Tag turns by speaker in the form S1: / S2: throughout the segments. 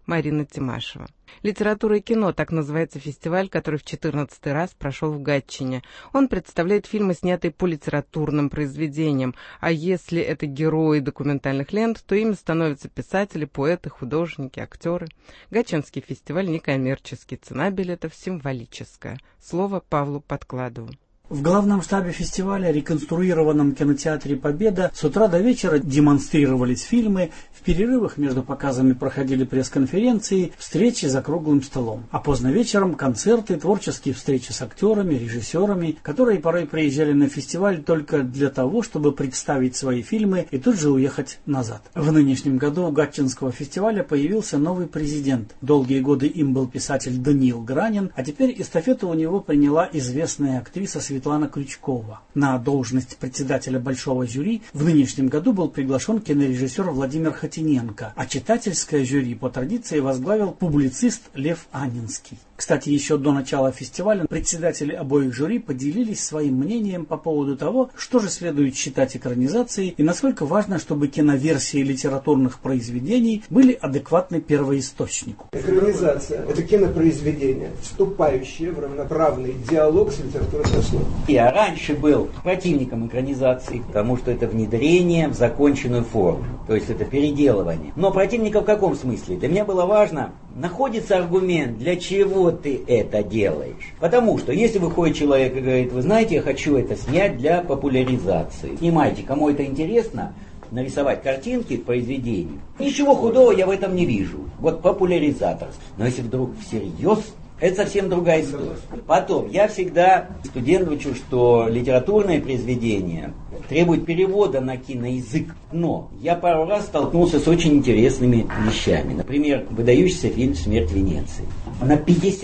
S1: Марина Тимашева. «Литература и кино» — так называется фестиваль, который в 14-й раз прошел в Гатчине. Он представляет фильмы, снятые по литературным произведениям, а если это герои документальных лент, то ими становятся писатели, поэты, художники, актеры. Гатчинский фестиваль некоммерческий, цена билетов символическая. Слово Павлу Подкладову.
S2: В главном штабе фестиваля, реконструированном кинотеатре «Победа», с утра до вечера демонстрировались фильмы, в перерывах между показами проходили пресс-конференции, встречи за круглым столом. А поздно вечером концерты, творческие встречи с актерами, режиссерами, которые порой приезжали на фестиваль только для того, чтобы представить свои фильмы и тут же уехать назад. В нынешнем году у Гатчинского фестиваля появился новый президент. Долгие годы им был писатель Даниил Гранин, а теперь эстафету у него приняла известная актриса Светлана Крючкова. На должность председателя большого жюри в нынешнем году был приглашен кинорежиссер Владимир Хотиненко, а читательское жюри по традиции возглавил публицист Лев Анинский. Кстати, еще до начала фестиваля председатели обоих жюри поделились своим мнением по поводу того, что же следует считать экранизацией и насколько важно, чтобы киноверсии литературных произведений были адекватны первоисточнику.
S3: Экранизация – это кинопроизведение, вступающее в равноправный диалог с литературной основой.
S4: Я раньше был противником экранизации, потому что это внедрение в законченную форму, то есть это переделывание. Но противником в каком смысле? Для меня было важно, находится аргумент, для чего ты это делаешь. Потому что если выходит человек и говорит, вы знаете, я хочу это снять для популяризации. Снимайте, кому это интересно, нарисовать картинки к произведению. Ничего худого я в этом не вижу. Вот популяризаторство. Но если вдруг всерьез, это совсем другая история. Потом, я всегда студентствую, что литературное произведение требует перевода на киноязык. Но я пару раз столкнулся с очень интересными вещами. Например, выдающийся фильм «Смерть Венеции». На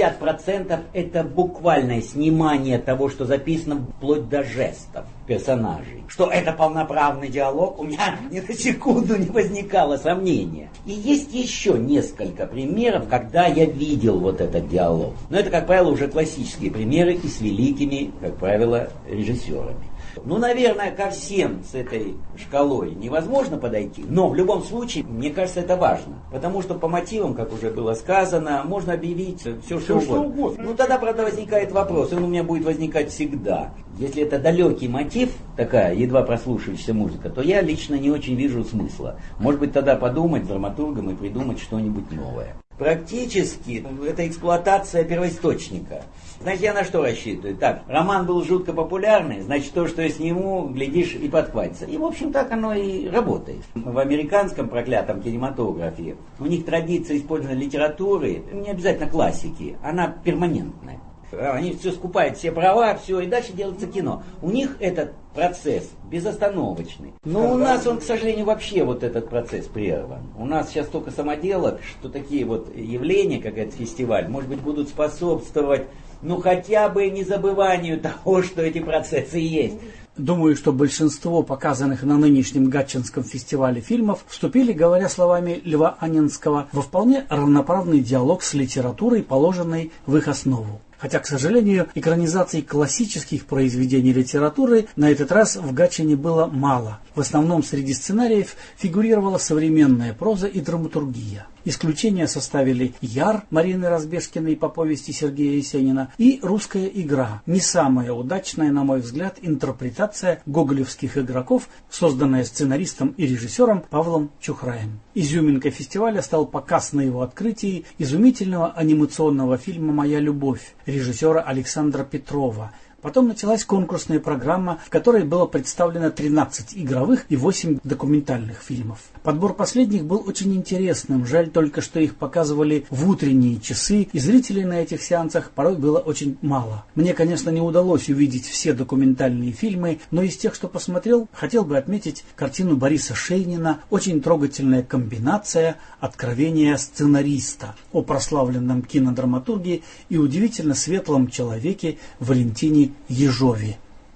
S4: 50% это буквальное снимание того, что записано, вплоть до жестов персонажей. Что это полноправный диалог, у меня ни на секунду не возникало сомнения. И есть еще несколько примеров, когда я видел вот этот диалог. Но это, как правило, уже классические примеры и с великими, как правило, режиссерами. Ну, наверное, ко всем с этой шкалой невозможно подойти, но в любом случае, мне кажется, это важно. Потому что по мотивам, как уже было сказано, можно объявить все что угодно. Ну, тогда, правда, возникает вопрос, он у меня будет возникать всегда. Если это далекий мотив, такая едва прослушивающаяся музыка, то я лично не очень вижу смысла. Может быть, тогда подумать с драматургом и придумать что-нибудь новое. Практически это эксплуатация первоисточника. Значит, я на что рассчитываю? Так, роман был жутко популярный, значит, то, что я сниму, глядишь, и подхватится. И, в общем, так оно и работает. В американском проклятом кинематографе у них традиция использования литературы, не обязательно классики, она перманентная. Они все скупают, все права, все, и дальше делается кино. У них этот процесс безостановочный. Но у нас он, к сожалению, вообще вот этот процесс прерван. У нас сейчас только самоделок, что такие вот явления, как этот фестиваль, может быть, будут способствовать, ну, хотя бы незабыванию того, что эти процессы есть.
S2: Думаю, что большинство показанных на нынешнем Гатчинском фестивале фильмов вступили, говоря словами Льва Анинского, во вполне равноправный диалог с литературой, положенной в их основу. Хотя, к сожалению, экранизаций классических произведений литературы на этот раз в Гатчине было мало. В основном среди сценариев фигурировала современная проза и драматургия. Исключения составили «Яр» Марины Разбежкиной по повести Сергея Есенина и «Русская игра». Не самая удачная, на мой взгляд, интерпретация гоголевских игроков, созданная сценаристом и режиссером Павлом Чухраем. Изюминкой фестиваля стал показ на его открытии изумительного анимационного фильма «Моя любовь» режиссера Александра Петрова. Потом началась конкурсная программа, в которой было представлено 13 игровых и 8 документальных фильмов. Подбор последних был очень интересным, жаль только, что их показывали в утренние часы, и зрителей на этих сеансах порой было очень мало. Мне, конечно, не удалось увидеть все документальные фильмы, но из тех, что посмотрел, хотел бы отметить картину Бориса Шейнина «Очень трогательная комбинация. Откровения сценариста» о прославленном кинодраматурге и удивительно светлом человеке Валентине Ежове.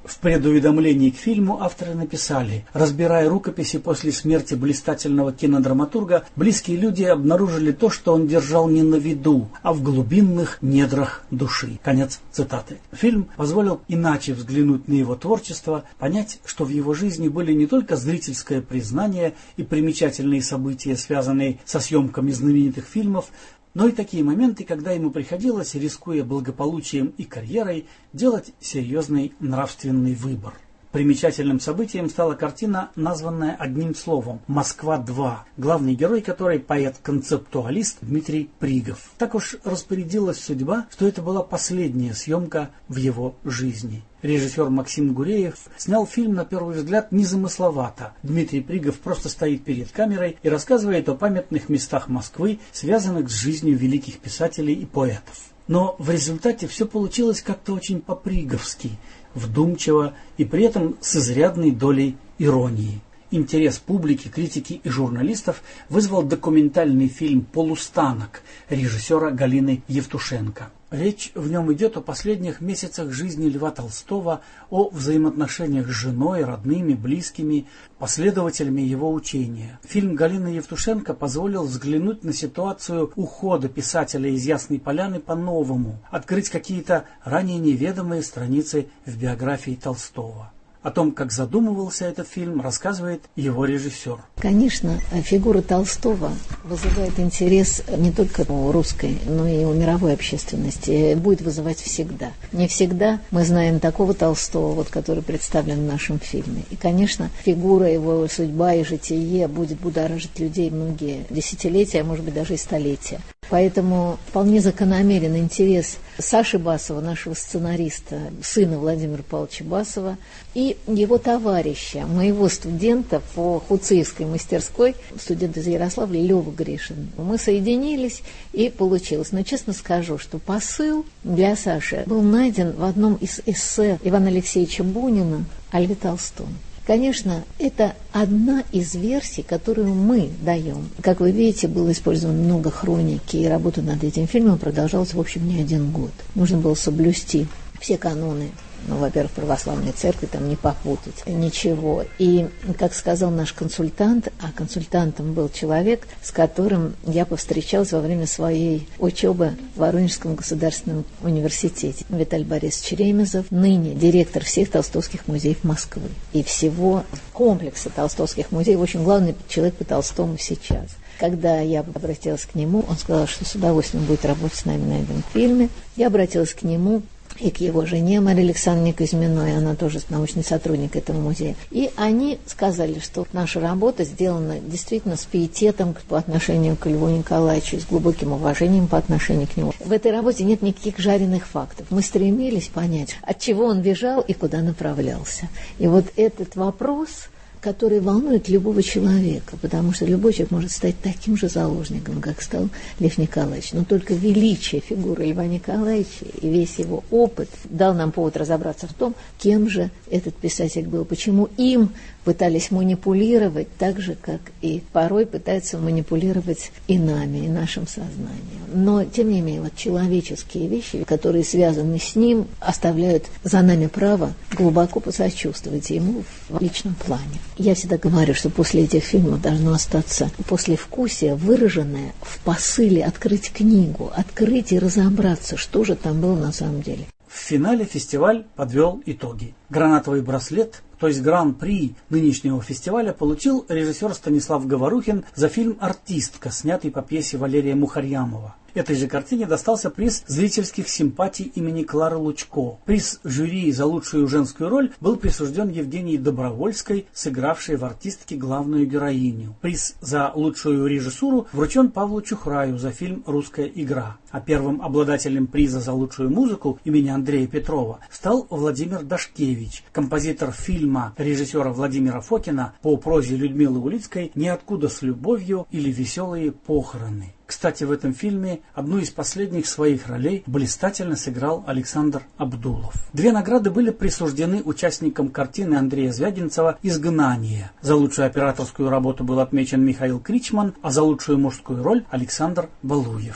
S2: В предуведомлении к фильму авторы написали: разбирая рукописи после смерти блистательного кинодраматурга, близкие люди обнаружили то, что он держал не на виду, а в глубинных недрах души. Конец цитаты. Фильм позволил иначе взглянуть на его творчество, понять, что в его жизни были не только зрительское признание и примечательные события, связанные со съемками знаменитых фильмов, но и такие моменты, когда ему приходилось, рискуя благополучием и карьерой, делать серьезный нравственный выбор. Примечательным событием стала картина, названная одним словом «Москва-2», главный герой которой поэт-концептуалист Дмитрий Пригов. Так уж распорядилась судьба, что это была последняя съемка в его жизни. Режиссер Максим Гуреев снял фильм, на первый взгляд, незамысловато. Дмитрий Пригов просто стоит перед камерой и рассказывает о памятных местах Москвы, связанных с жизнью великих писателей и поэтов. Но в результате все получилось как-то очень по-приговски, вдумчиво и при этом с изрядной долей иронии. Интерес публики, критики и журналистов вызвал документальный фильм «Полустанок» режиссера Галины Евтушенко. Речь в нем идет о последних месяцах жизни Льва Толстого, о взаимоотношениях с женой, родными, близкими, последователями его учения. Фильм Галины Евтушенко позволил взглянуть на ситуацию ухода писателя из Ясной Поляны по-новому, открыть какие-то ранее неведомые страницы в биографии Толстого. О том, как задумывался этот фильм, рассказывает его режиссер.
S5: Конечно, фигура Толстого вызывает интерес не только у русской, но и у мировой общественности. Будет вызывать всегда. Не всегда мы знаем такого Толстого, вот, который представлен в нашем фильме. И, конечно, фигура, его судьба и житие будет будоражить людей многие десятилетия, а может быть даже и столетия. Поэтому вполне закономерен интерес Саши Басова, нашего сценариста, сына Владимира Павловича Басова, и его товарища, моего студента по Хуцеевской мастерской, студент из Ярославля Лёва Гришин. Мы соединились, и получилось. Но честно скажу, что посыл для Саши был найден в одном из эссе Ивана Алексеевича Бунина о Льве Толстом. Конечно, это одна из версий, которую мы даем. Как вы видите, было использовано много хроники, и работа над этим фильмом продолжалась, в общем, не один год. Нужно было соблюсти все каноны. Ну, во-первых, православной церкви, там не попутать ничего. И, как сказал наш консультант, а консультантом был человек, с которым я повстречалась во время своей учебы в Воронежском государственном университете. Виталий Борисович Ремезов, ныне директор всех толстовских музеев Москвы и всего комплекса толстовских музеев, очень главный человек по Толстому сейчас. Когда я обратилась к нему, он сказал, что с удовольствием будет работать с нами на этом фильме. Я обратилась к нему и к его жене Марии Александровне Кузьминой, она тоже научный сотрудник этого музея. И они сказали, что наша работа сделана действительно с пиететом по отношению к Льву Николаевичу, с глубоким уважением по отношению к нему. В этой работе нет никаких жареных фактов. Мы стремились понять, от чего он бежал и куда направлялся. И вот этот вопрос, который волнует любого человека, потому что любой человек может стать таким же заложником, как стал Лев Николаевич. Но только величие фигуры Льва Николаевича и весь его опыт дал нам повод разобраться в том, кем же этот писатель был, почему им пытались манипулировать так же, как и порой пытаются манипулировать и нами, и нашим сознанием. Но, тем не менее, вот человеческие вещи, которые связаны с ним, оставляют за нами право глубоко посочувствовать ему в личном плане. Я всегда говорю, что после этих фильмов должно остаться послевкусие, выраженное в посыле открыть книгу, открыть и разобраться, что же там было на самом деле.
S2: В финале фестиваль подвел итоги. Гранатовый браслет, то есть гран-при нынешнего фестиваля, получил режиссер Станислав Говорухин за фильм «Артистка», снятый по пьесе Валерия Мухарьямова. Этой же картине достался приз зрительских симпатий имени Клары Лучко. Приз жюри за лучшую женскую роль был присужден Евгении Добровольской, сыгравшей в «Артистке» главную героиню. Приз за лучшую режиссуру вручен Павлу Чухраю за фильм «Русская игра». А первым обладателем приза за лучшую музыку имени Андрея Петрова стал Владимир Дашкевич, композитор фильма режиссера Владимира Фокина по прозе Людмилы Улицкой «Ниоткуда с любовью» или «Веселые похороны». Кстати, в этом фильме одну из последних своих ролей блистательно сыграл Александр Абдулов. 2 награды были присуждены участникам картины Андрея Звягинцева «Изгнание». За лучшую операторскую работу был отмечен Михаил Кричман, а за лучшую мужскую роль Александр Балуев.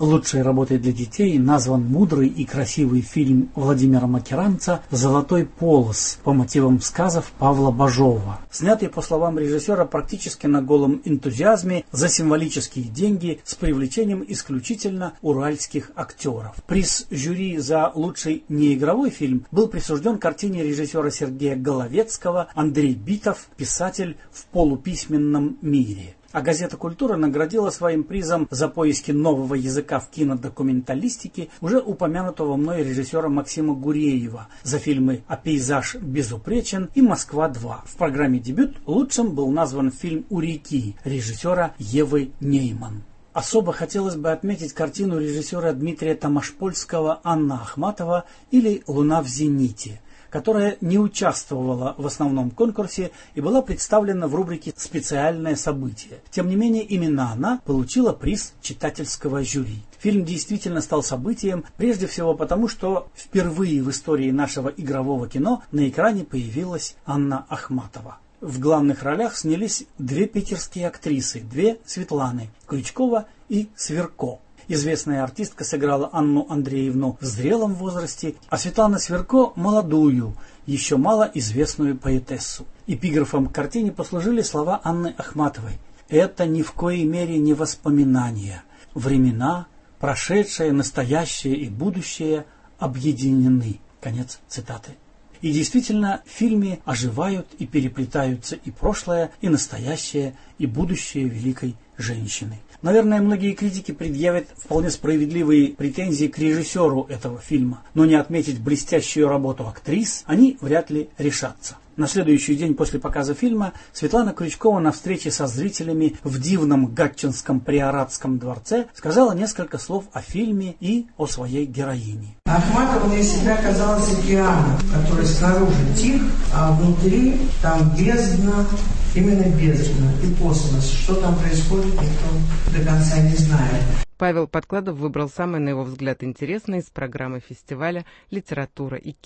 S2: Лучшей работой для детей назван мудрый и красивый фильм Владимира Макеранца «Золотой полос» по мотивам сказов Павла Бажова, снятый, по словам режиссера, практически на голом энтузиазме за символические деньги с привлечением исключительно уральских актеров. Приз жюри за лучший неигровой фильм был присужден картине режиссера Сергея Головецкого «Андрей Битов. Писатель в полуписьменном мире». А газета «Культура» наградила своим призом за поиски нового языка в кинодокументалистике уже упомянутого мной режиссера Максима Гуреева за фильмы «А пейзаж безупречен» и «Москва-2». В программе «Дебют» лучшим был назван фильм «У реки» режиссера Евы Нейман. Особо хотелось бы отметить картину режиссера Дмитрия Томашпольского «Анна Ахматова» или «Луна в зените», которая не участвовала в основном конкурсе и была представлена в рубрике «Специальное событие». Тем не менее, именно она получила приз читательского жюри. Фильм действительно стал событием, прежде всего потому, что впервые в истории нашего игрового кино на экране появилась Анна Ахматова. В главных ролях снялись две питерские актрисы, две Светланы – Крючкова и Сверко. Известная артистка сыграла Анну Андреевну в зрелом возрасте, а Светлана Сверко – молодую, еще мало известную поэтессу. Эпиграфом к картине послужили слова Анны Ахматовой. «Это ни в коей мере не воспоминания. Времена, прошедшее, настоящее и будущее объединены». Конец цитаты. И действительно, в фильме оживают и переплетаются и прошлое, и настоящее, и будущее великой женщины. Наверное, многие критики предъявят вполне справедливые претензии к режиссеру этого фильма, но не отметить блестящую работу актрис они вряд ли решатся. На следующий день после показа фильма Светлана Крючкова на встрече со зрителями в дивном Гатчинском приоратском дворце сказала несколько слов о фильме и о своей героине.
S6: Ахматова мне всегда казалась океаном, который снаружи тих, а внутри там бездна, именно бездна и космос. Что там происходит, никто до конца не знает.
S1: Павел Подкладов выбрал самые, на его взгляд, интересные из программы фестиваля «Литература и кино».